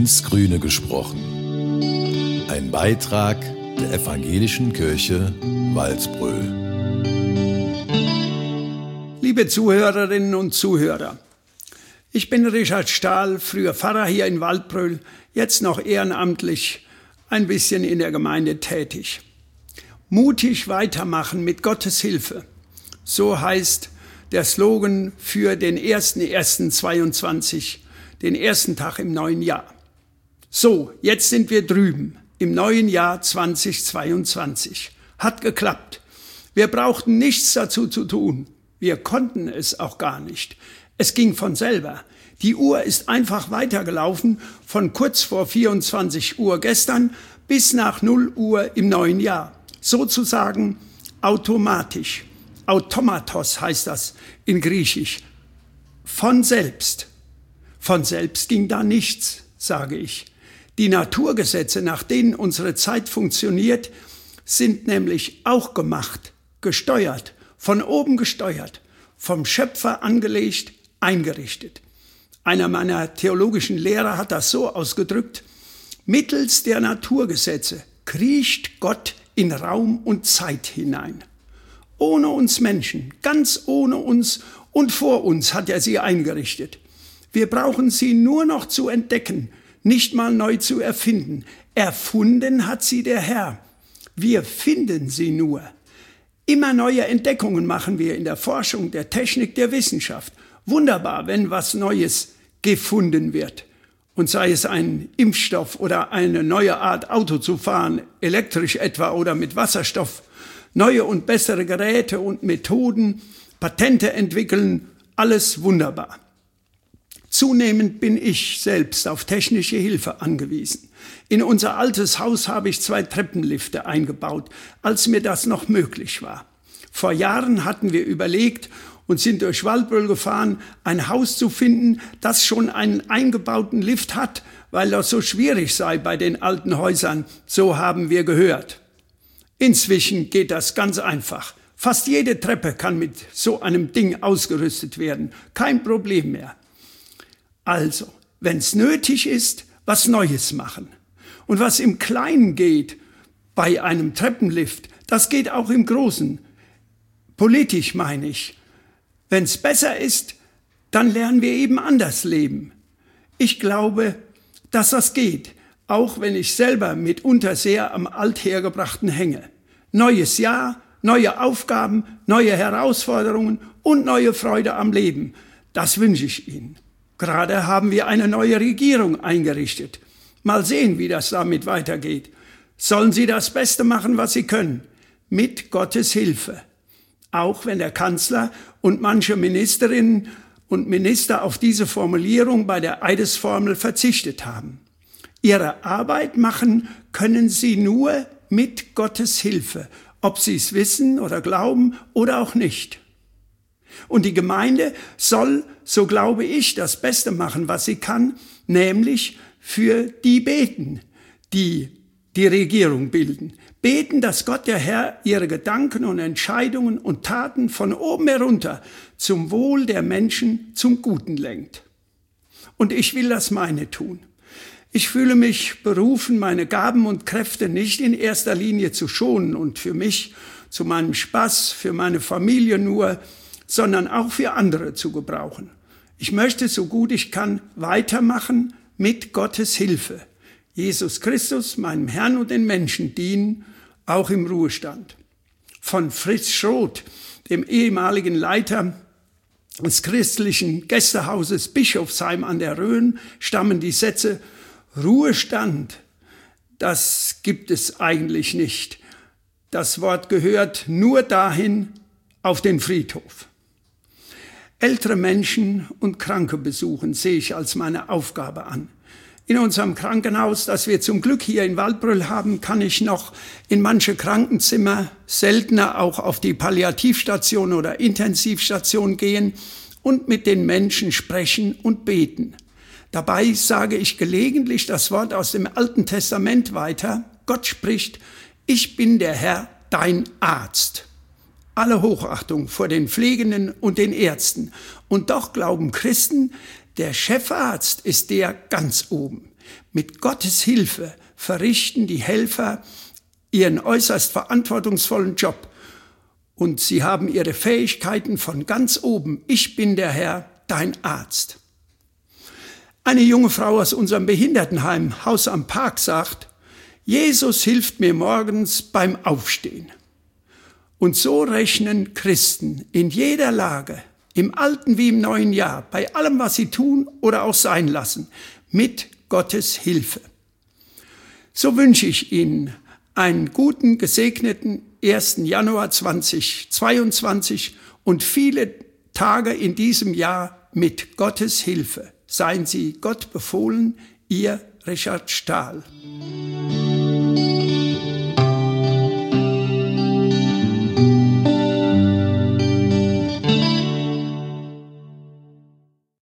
ins Grüne gesprochen. Ein Beitrag der Evangelischen Kirche Walsbröl. Liebe Zuhörerinnen und Zuhörer, ich bin Richard Stahl, früher Pfarrer hier in Waldbröl, jetzt noch ehrenamtlich ein bisschen in der Gemeinde tätig. Mutig weitermachen mit Gottes Hilfe, so heißt der Slogan für den 1.1.22, den ersten Tag im neuen Jahr. So, jetzt sind wir drüben im neuen Jahr 2022. Hat geklappt. Wir brauchten nichts dazu zu tun. Wir konnten es auch gar nicht. Es ging von selber. Die Uhr ist einfach weitergelaufen von kurz vor 24 Uhr gestern bis nach 0 Uhr im neuen Jahr. Sozusagen automatisch. Automatos heißt das in Griechisch. Von selbst. Von selbst ging da nichts, sage ich. Die Naturgesetze, nach denen unsere Zeit funktioniert, sind nämlich auch gemacht, gesteuert, von oben gesteuert, vom Schöpfer angelegt, eingerichtet. Einer meiner theologischen Lehrer hat das so ausgedrückt: Mittels der Naturgesetze kriecht Gott in Raum und Zeit hinein. Ohne uns Menschen, ganz ohne uns und vor uns hat er sie eingerichtet. Wir brauchen sie nur noch zu entdecken, nicht mal neu zu erfinden. Erfunden hat sie der Herr. Wir finden sie nur. Immer neue Entdeckungen machen wir in der Forschung, der Technik, der Wissenschaft. Wunderbar, wenn was Neues gefunden wird. Und sei es ein Impfstoff oder eine neue Art Auto zu fahren, elektrisch etwa oder mit Wasserstoff. Neue und bessere Geräte und Methoden, Patente entwickeln, alles wunderbar. Zunehmend bin ich selbst auf technische Hilfe angewiesen. In unser altes Haus habe ich 2 Treppenlifte eingebaut, als mir das noch möglich war. Vor Jahren hatten wir überlegt und sind durch Waldbröl gefahren, ein Haus zu finden, das schon einen eingebauten Lift hat, weil das so schwierig sei bei den alten Häusern, so haben wir gehört. Inzwischen geht das ganz einfach. Fast jede Treppe kann mit so einem Ding ausgerüstet werden. Kein Problem mehr. Also, wenn es nötig ist, was Neues machen. Und was im Kleinen geht, bei einem Treppenlift, das geht auch im Großen. Politisch meine ich. Wenn es besser ist, dann lernen wir eben anders leben. Ich glaube, dass das geht, auch wenn ich selber mitunter sehr am Althergebrachten hänge. Neues Jahr, neue Aufgaben, neue Herausforderungen und neue Freude am Leben. Das wünsche ich Ihnen. Gerade haben wir eine neue Regierung eingerichtet. Mal sehen, wie das damit weitergeht. Sollen Sie das Beste machen, was Sie können, mit Gottes Hilfe. Auch wenn der Kanzler und manche Ministerinnen und Minister auf diese Formulierung bei der Eidesformel verzichtet haben. Ihre Arbeit machen können Sie nur mit Gottes Hilfe, ob Sie es wissen oder glauben oder auch nicht. Und die Gemeinde soll, so glaube ich, das Beste machen, was sie kann, nämlich für die beten, die die Regierung bilden. Beten, dass Gott, der Herr, ihre Gedanken und Entscheidungen und Taten von oben herunter zum Wohl der Menschen zum Guten lenkt. Und ich will das meine tun. Ich fühle mich berufen, meine Gaben und Kräfte nicht in erster Linie zu schonen und für mich, zu meinem Spaß, für meine Familie nur, sondern auch für andere zu gebrauchen. Ich möchte, so gut ich kann, weitermachen mit Gottes Hilfe. Jesus Christus, meinem Herrn und den Menschen dienen, auch im Ruhestand. Von Fritz Schroth, dem ehemaligen Leiter des christlichen Gästehauses Bischofsheim an der Rhön, stammen die Sätze: Ruhestand, das gibt es eigentlich nicht. Das Wort gehört nur dahin, auf den Friedhof. Ältere Menschen und Kranke besuchen sehe ich als meine Aufgabe an. In unserem Krankenhaus, das wir zum Glück hier in Waldbröl haben, kann ich noch in manche Krankenzimmer, seltener auch auf die Palliativstation oder Intensivstation gehen und mit den Menschen sprechen und beten. Dabei sage ich gelegentlich das Wort aus dem Alten Testament weiter. Gott spricht: Ich bin der Herr, dein Arzt. Alle Hochachtung vor den Pflegenden und den Ärzten. Und doch glauben Christen, der Chefarzt ist der ganz oben. Mit Gottes Hilfe verrichten die Helfer ihren äußerst verantwortungsvollen Job und sie haben ihre Fähigkeiten von ganz oben. Ich bin der Herr, dein Arzt. Eine junge Frau aus unserem Behindertenheim, Haus am Park, sagt, Jesus hilft mir morgens beim Aufstehen. Und so rechnen Christen in jeder Lage, im alten wie im neuen Jahr, bei allem, was sie tun oder auch sein lassen, mit Gottes Hilfe. So wünsche ich Ihnen einen guten, gesegneten 1. Januar 2022 und viele Tage in diesem Jahr mit Gottes Hilfe. Seien Sie Gott befohlen, Ihr Richard Stahl.